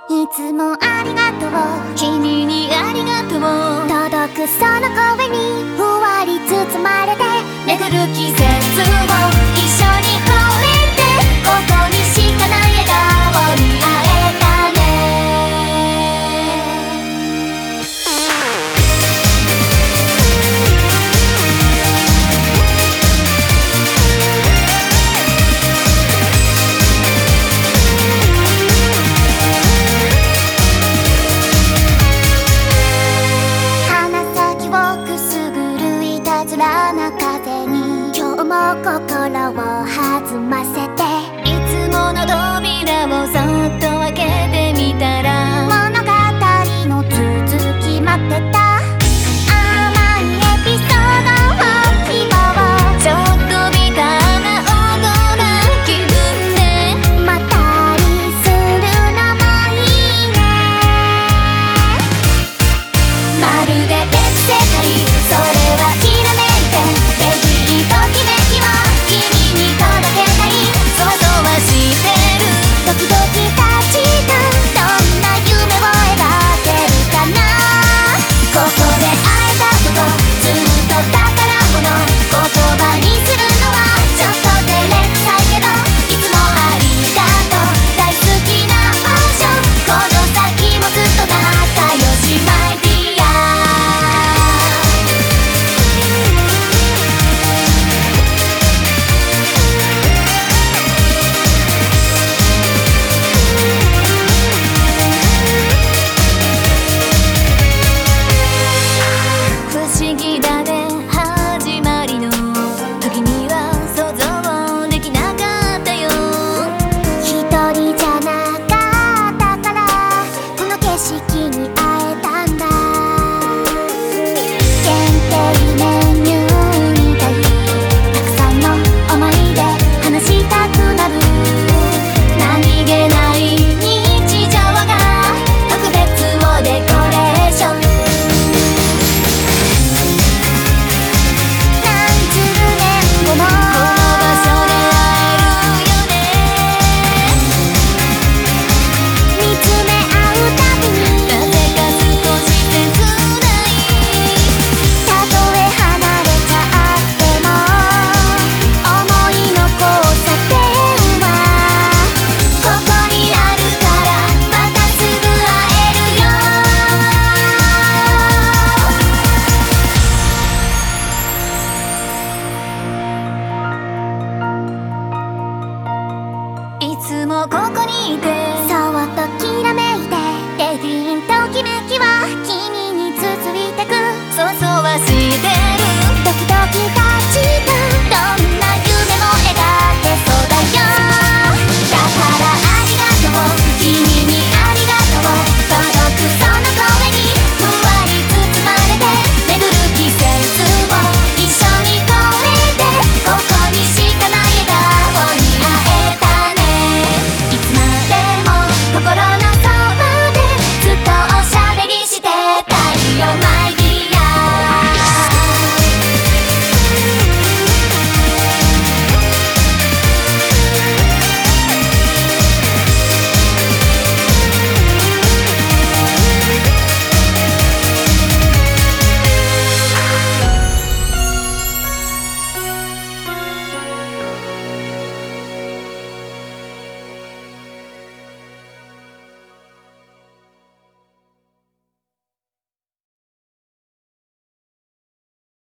いつもありがとう、 君にありがとう。 届くその声にふわり包まれて巡る季節を一緒に越えて、ここにしかない笑顔に会えたね。 鼻先をくすぐるいたずらな風に今日も心を弾ませて、 いつもの扉をそっと